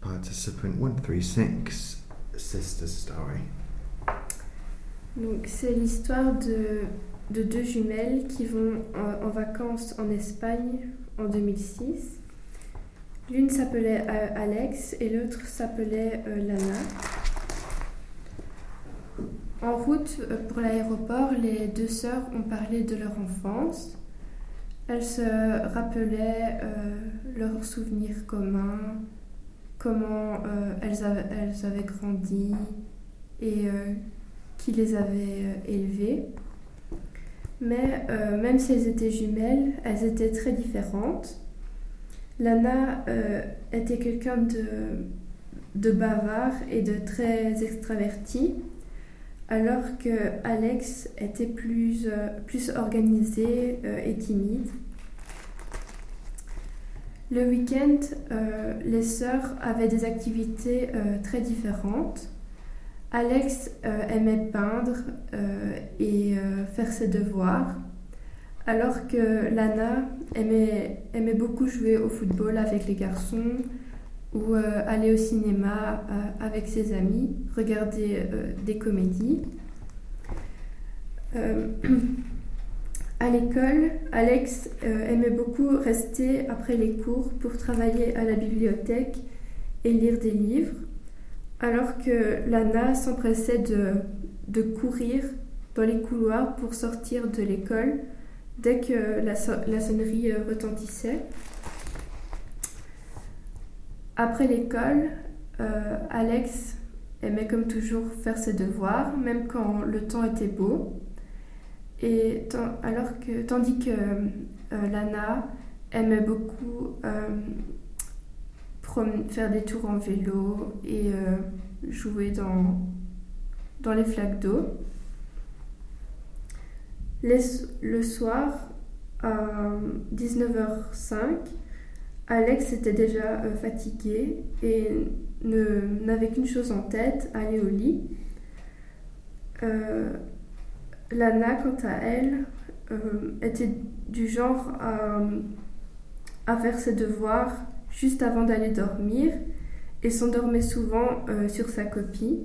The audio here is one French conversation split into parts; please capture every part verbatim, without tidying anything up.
participant one three six, Sister Story. Donc, c'est l'histoire de, de deux jumelles qui vont en, en vacances en Espagne en deux mille six. L'une s'appelait euh, Alex et l'autre s'appelait euh, Lana. En route euh, pour l'aéroport, les deux sœurs ont parlé de leur enfance. Elles se rappelaient euh, leurs souvenirs communs, comment euh, elles, avaient, elles avaient grandi et euh, qui les avait euh, élevées. Mais euh, même si elles étaient jumelles, elles étaient très différentes. Lana euh, était quelqu'un de, de bavard et de très extraverti, alors que Alex était plus, euh, plus organisée euh, et timide. Le week-end, euh, les sœurs avaient des activités euh, très différentes. Alex euh, aimait peindre euh, et euh, faire ses devoirs, alors que Lana aimait, aimait beaucoup jouer au football avec les garçons ou euh, aller au cinéma euh, avec ses amis, regarder euh, des comédies. Euh, à l'école, Alex euh, aimait beaucoup rester après les cours pour travailler à la bibliothèque et lire des livres, alors que Lana s'empressait de, de courir dans les couloirs pour sortir de l'école dès que la, so- la sonnerie euh, retentissait. Après l'école, euh, Alex aimait comme toujours faire ses devoirs, même quand le temps était beau. Et t- alors que, tandis que euh, Lana aimait beaucoup euh, prom- faire des tours en vélo et euh, jouer dans, dans les flaques d'eau. Les, le soir, à dix-neuf heures cinq, Alex était déjà euh, fatigué et ne, n'avait qu'une chose en tête, aller au lit. Euh, Lana, quant à elle, euh, était du genre à, à faire ses devoirs juste avant d'aller dormir et s'endormait souvent euh, sur sa copie.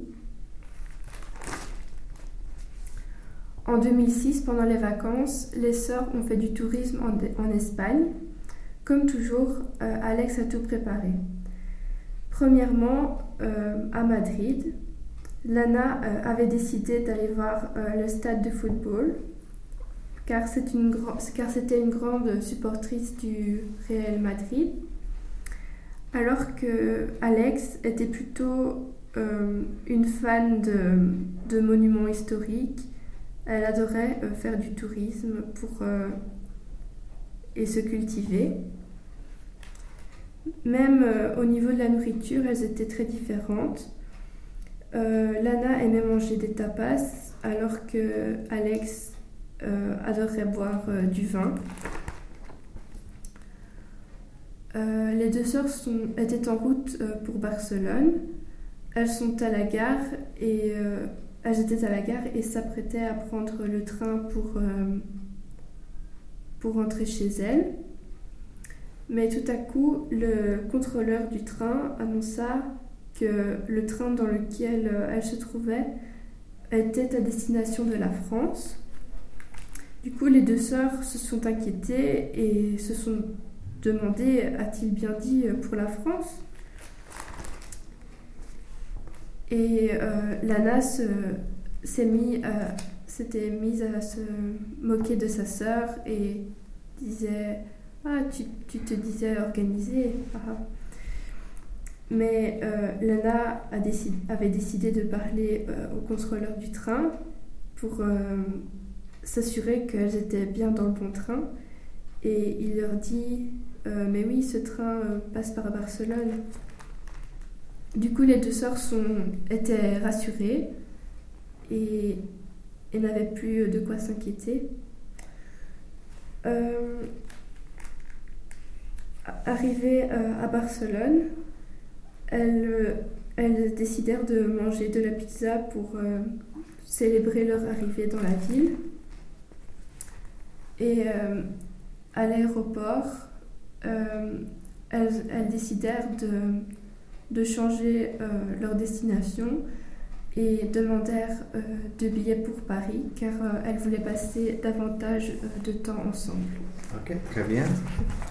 En deux mille six, pendant les vacances, les sœurs ont fait du tourisme en, en Espagne. Comme toujours, euh, Alex a tout préparé. Premièrement, euh, à Madrid, Lana euh, avait décidé d'aller voir euh, le stade de football, car, c'est une gra- car c'était une grande supportrice du Real Madrid, alors que Alex était plutôt euh, une fan de, de monuments historiques. Elle adorait euh, faire du tourisme pour, euh, et se cultiver. Même euh, au niveau de la nourriture, elles étaient très différentes. Euh, Lana aimait manger des tapas, alors que Alex euh, adorait boire euh, du vin. Euh, les deux sœurs sont, étaient en route euh, pour Barcelone. Elles sont à la gare et euh, elles étaient à la gare et s'apprêtaient à prendre le train pour, euh, pour rentrer chez elles. Mais tout à coup, le contrôleur du train annonça que le train dans lequel elle se trouvait était à destination de la France. Du coup, les deux sœurs se sont inquiétées et se sont demandé « a-t-il bien dit pour la France ?» Et euh, Lana se, s'est mis à, s'était mise à se moquer de sa sœur et disait « Ah, tu, tu te disais organisée. Ah. » Mais euh, Lana a décidé, avait décidé de parler euh, au contrôleur du train pour euh, s'assurer qu'elles étaient bien dans le bon train. Et il leur dit euh, « Mais oui, ce train euh, passe par Barcelone. » Du coup, les deux sœurs sont, étaient rassurées et, et n'avaient plus de quoi s'inquiéter. Euh, arrivées euh, à Barcelone, elles, elles décidèrent de manger de la pizza pour euh, célébrer leur arrivée dans la ville. Et euh, à l'aéroport, euh, elles, elles décidèrent de, de changer euh, leur destination et demandèrent euh, deux billets pour Paris car euh, elles voulaient passer davantage euh, de temps ensemble. Ok, très bien.